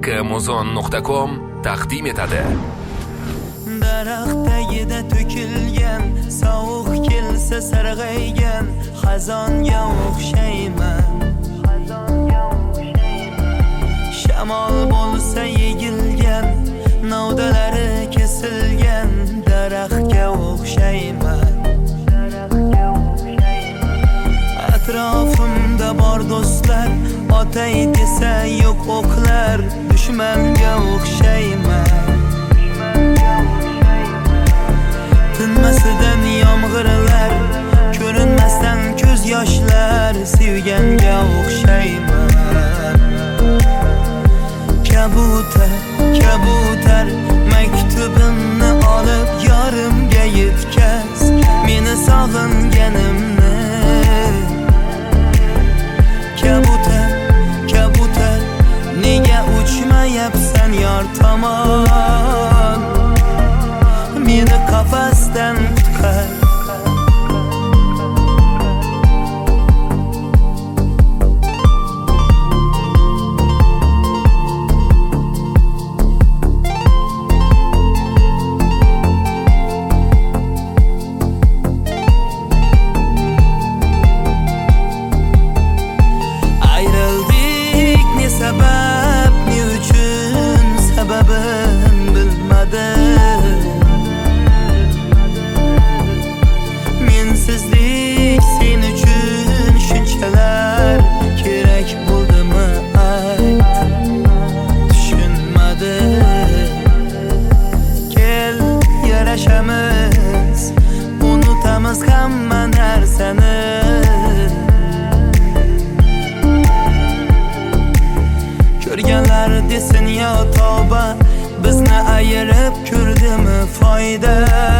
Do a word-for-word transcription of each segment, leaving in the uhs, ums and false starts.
amazon nuqta com taqdim etadi. Daraxt tagida to'kilgan, sovuq kelsa sarg'aygan xazonga o'xshayman. Shamol bo'lsa yegilgan, novdalari kesilgan daraxtga o'xshayman. Atrofimda bor do'stlar, otay desa yo'q o'qlar, dushmanga o'xshayman. Tinmasidan yomg'irlar, ko'rinmasdan ko'z yoshlar, sevganga o'xshayman. Kabutar, kabutar, maktubimni olib yorimga yetkaz, meni sog'inganimni. Kabutar, kabutar, nega uchmayapsan yor tomon? Meni qafasdan qutqar. Ayrıldik ne sebep, ne uchun sababim bilmadim. Mensizlik sen uchun shunchalar kerak bo'ldimi ayt, tushunmadim. Kel yarashamiz, unutamiz hamma narsani. Ko'rganlar desin yo tavba, bizni ayirib ko'rdimi foyda?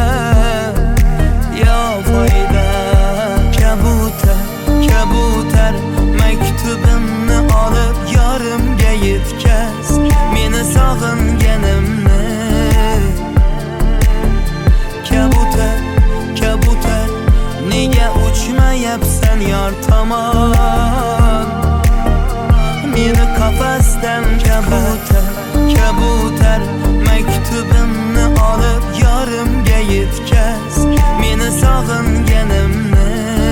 Yo foyda. Kabutar, kabutar, maktubimni olib yorimga yetkaz, meni sog'inganimni. Kabutar, kabutar, nega uchmayapsan yor tomon? Meni qafasdan kabutar, kabutar, maktubimni olib yorimga yetkaz, meni sog'inganimni.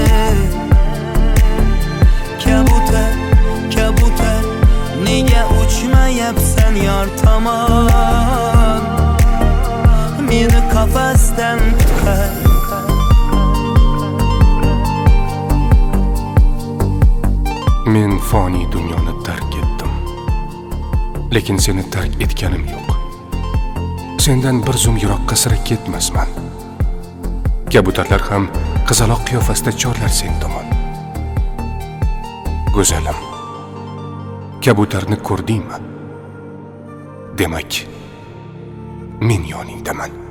Kabutar, kabutar, nega uchmayapsan yor tomon? Meni qafasdan qutqar. Men foniy dunyoni tark etdim, lekin seni tark etganim yo'q. Sendan bir zum yiroqqa sira ketmasman. Kabutarlar ham qizaloq qiyofasida chorlar sen tomon. Go'zalim, kabutarni ko'rdingmi? Demak, men yoningdaman.